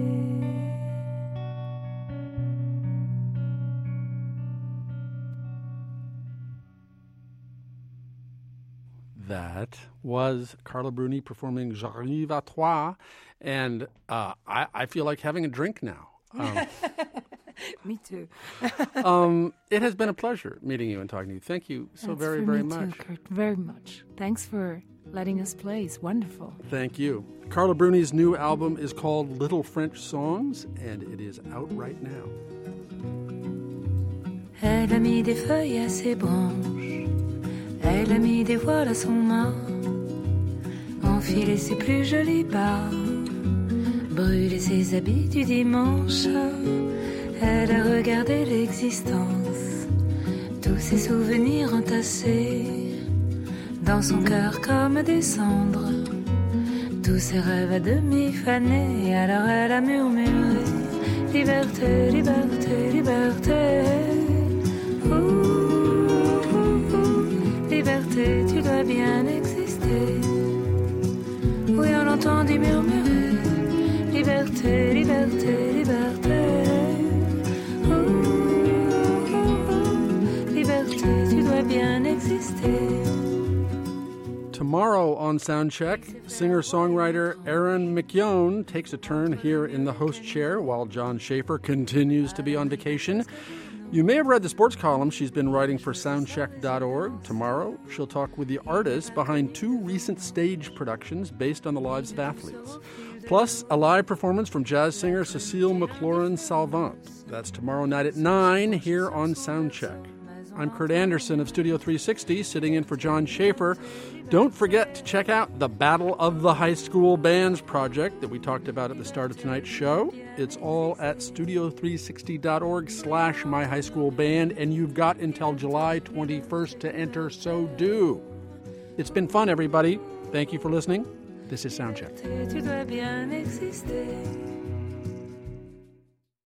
[SPEAKER 2] That was Carla Bruni performing J'arrive à toi, and I feel like having a drink now.
[SPEAKER 9] Me too.
[SPEAKER 2] It has been a pleasure meeting you and talking to you. Thank you so very, very much.
[SPEAKER 9] Too, Kurt, very much. Thanks for letting us play. It's wonderful.
[SPEAKER 2] Thank you. Carla Bruni's new album is called Little French Songs, and it is out right now.
[SPEAKER 9] Elle a mis des feuilles à ses branches, elle a mis des voiles à son mât, enfilé ses plus jolis bas, brûlé ses habits du dimanche. Elle a regardé l'existence, tous ses souvenirs entassés dans son cœur comme des cendres, tous ses rêves à demi fanés. Alors elle a murmuré: liberté, liberté, liberté. Liberté, tu dois bien exister. Oui, on l'entendit murmurer: liberté, liberté, liberté. Liberté, tu dois bien exister.
[SPEAKER 2] Tomorrow on Soundcheck, singer-songwriter Erin McKeown takes a turn here in the host chair while John Schaefer continues to be on vacation. You may have read the sports column she's been writing for Soundcheck.org. Tomorrow, she'll talk with the artists behind 2 recent stage productions based on the lives of athletes. Plus, a live performance from jazz singer Cecile McLaurin-Salvant. That's tomorrow night at 9 here on Soundcheck. I'm Kurt Anderson of Studio 360, sitting in for John Schaefer. Don't forget to check out the Battle of the High School Bands project that we talked about at the start of tonight's show. It's all at studio360.org/myhighschoolband, and you've got until July 21st to enter, so do. It's been fun, everybody. Thank you for listening. This is Soundcheck.
[SPEAKER 9] Tu dois bien exister.